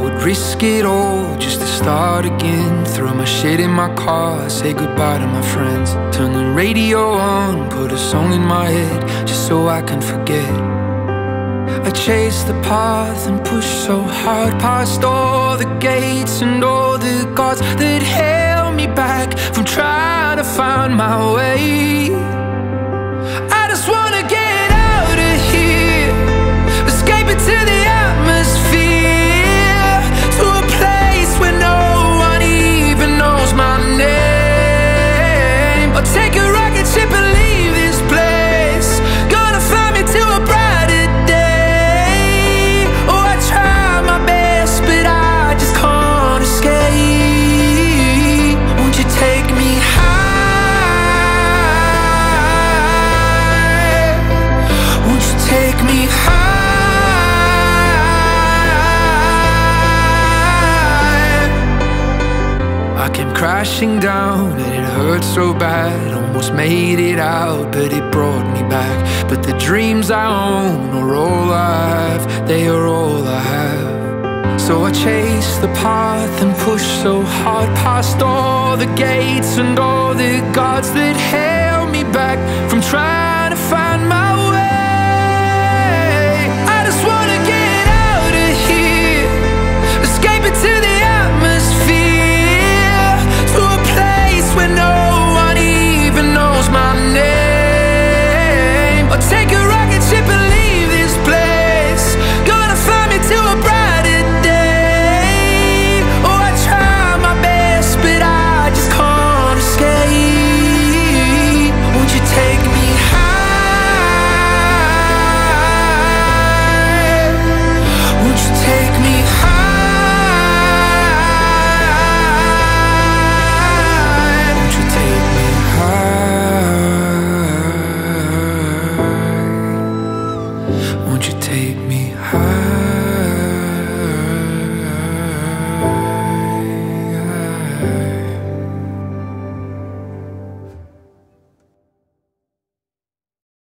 would risk it all just to start again. Throw my shit in my car, say goodbye to my friends. Turn the radio on, put a song in my head, just so I can forget. I chased the path and pushed so hard past all the gates and all the gods that held me back from trying to find my way. I just wanna get out of here, escape into the atmosphere, to a place where no one even knows my name. I'll take a rocket ship and leave this place, gonna fly me to a brighter day. Oh, I try my best, but I just can't escape. Won't you take me high? Won't you take me high? I came crashing down and it hurt so bad. Almost made it out, but it brought me back. But the dreams I own are all I have, they are all I have. So I chased the path and pushed so hard past all the gates and all the gods that held me back from